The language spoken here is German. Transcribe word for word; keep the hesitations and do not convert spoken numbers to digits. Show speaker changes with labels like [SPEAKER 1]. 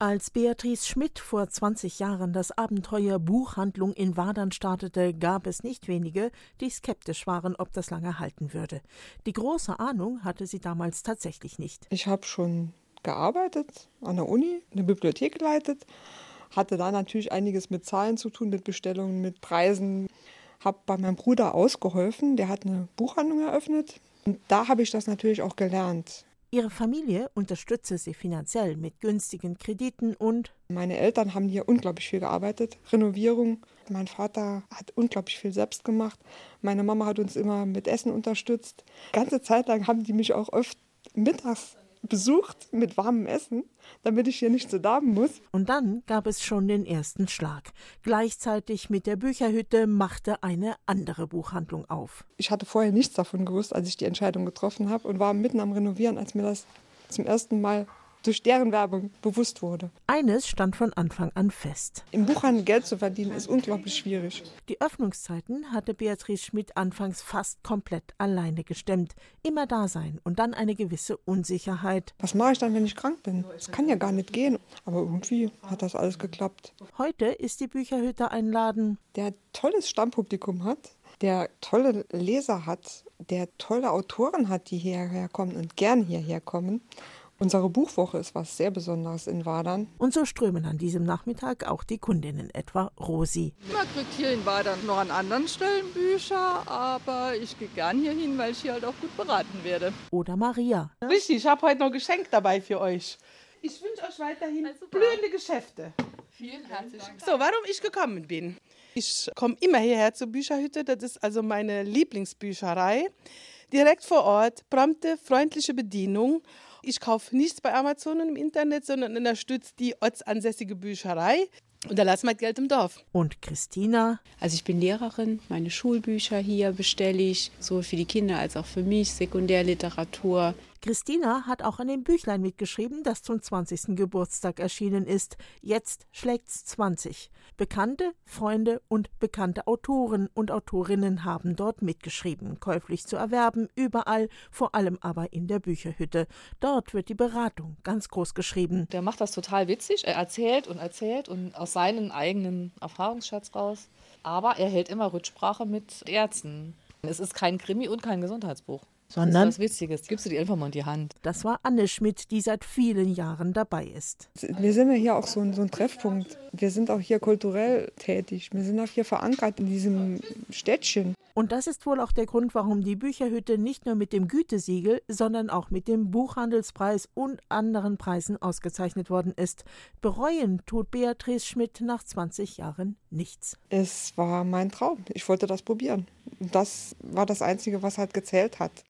[SPEAKER 1] Als Beatrice Schmidt vor zwanzig Jahren das Abenteuer Buchhandlung in Wadern startete, gab es nicht wenige, die skeptisch waren, ob das lange halten würde. Die große Ahnung hatte sie damals tatsächlich nicht.
[SPEAKER 2] Ich habe schon gearbeitet an der Uni, eine Bibliothek geleitet, hatte da natürlich einiges mit Zahlen zu tun, mit Bestellungen, mit Preisen. Habe bei meinem Bruder ausgeholfen, der hat eine Buchhandlung eröffnet und da habe ich das natürlich auch gelernt.
[SPEAKER 1] Ihre Familie unterstütze sie finanziell mit günstigen Krediten und
[SPEAKER 2] meine Eltern haben hier unglaublich viel gearbeitet, Renovierung. Mein Vater hat unglaublich viel selbst gemacht. Meine Mama hat uns immer mit Essen unterstützt. Die ganze Zeit lang haben die mich auch oft mittags besucht mit warmem Essen, damit ich hier nicht zu darben muss.
[SPEAKER 1] Und dann gab es schon den ersten Schlag. Gleichzeitig mit der Bücherhütte machte eine andere Buchhandlung auf.
[SPEAKER 2] Ich hatte vorher nichts davon gewusst, als ich die Entscheidung getroffen habe und war mitten am Renovieren, als mir das zum ersten Mal durch deren Werbung bewusst wurde.
[SPEAKER 1] Eines stand von Anfang an fest.
[SPEAKER 2] Im Buchhandel Geld zu verdienen ist unglaublich schwierig.
[SPEAKER 1] Die Öffnungszeiten hatte Beatrice Schmidt anfangs fast komplett alleine gestemmt. Immer da sein und dann eine gewisse Unsicherheit.
[SPEAKER 2] Was mache ich dann, wenn ich krank bin? Das kann ja gar nicht gehen. Aber irgendwie hat das alles geklappt.
[SPEAKER 1] Heute ist die Bücherhütte ein Laden,
[SPEAKER 2] der ein tolles Stammpublikum hat, der tolle Leser hat, der tolle Autoren hat, die hierher kommen und gern hierher kommen. Unsere Buchwoche ist was sehr Besonderes in Wadern.
[SPEAKER 1] Und so strömen an diesem Nachmittag auch die Kundinnen, etwa Rosi.
[SPEAKER 3] Man kriegt hier in Wadern noch an anderen Stellen Bücher, aber ich gehe gern hier hin, weil ich hier halt auch gut beraten werde.
[SPEAKER 1] Oder Maria.
[SPEAKER 4] Richtig, ich habe heute noch ein Geschenk dabei für euch. Ich wünsche euch weiterhin blühende Geschäfte.
[SPEAKER 3] Vielen herzlichen Dank.
[SPEAKER 4] So, warum ich gekommen bin. Ich komme immer hierher zur Bücherhütte, das ist also meine Lieblingsbücherei. Direkt vor Ort, prompte, freundliche Bedienung. Ich kaufe nichts bei Amazon und im Internet, sondern unterstütze die ortsansässige Bücherei. Und da lassen wir Geld im Dorf.
[SPEAKER 1] Und Christina?
[SPEAKER 5] Also ich bin Lehrerin, meine Schulbücher hier bestelle ich, sowohl für die Kinder als auch für mich, Sekundärliteratur.
[SPEAKER 1] Christina hat auch an dem Büchlein mitgeschrieben, das zum zwanzigsten Geburtstag erschienen ist. Jetzt schlägt's zwanzig. Bekannte, Freunde und bekannte Autoren und Autorinnen haben dort mitgeschrieben. Käuflich zu erwerben, überall, vor allem aber in der Bücherhütte. Dort wird die Beratung ganz groß geschrieben.
[SPEAKER 6] Der macht das total witzig. Er erzählt und erzählt und aus seinem eigenen Erfahrungsschatz raus. Aber er hält immer Rücksprache mit Ärzten. Es ist kein Krimi und kein Gesundheitsbuch.
[SPEAKER 1] Sondern
[SPEAKER 6] das ist was Witziges. Gibst du die einfach mal in die Hand.
[SPEAKER 1] Das war Anne Schmidt, die seit vielen Jahren dabei ist.
[SPEAKER 2] Wir sind ja hier auch so ein, so ein Treffpunkt. Wir sind auch hier kulturell tätig. Wir sind auch hier verankert in diesem Städtchen.
[SPEAKER 1] Und das ist wohl auch der Grund, warum die Bücherhütte nicht nur mit dem Gütesiegel, sondern auch mit dem Buchhandelspreis und anderen Preisen ausgezeichnet worden ist. Bereuen tut Beatrice Schmidt nach zwanzig Jahren nichts.
[SPEAKER 2] Es war mein Traum. Ich wollte das probieren. Das war das Einzige, was halt gezählt hat.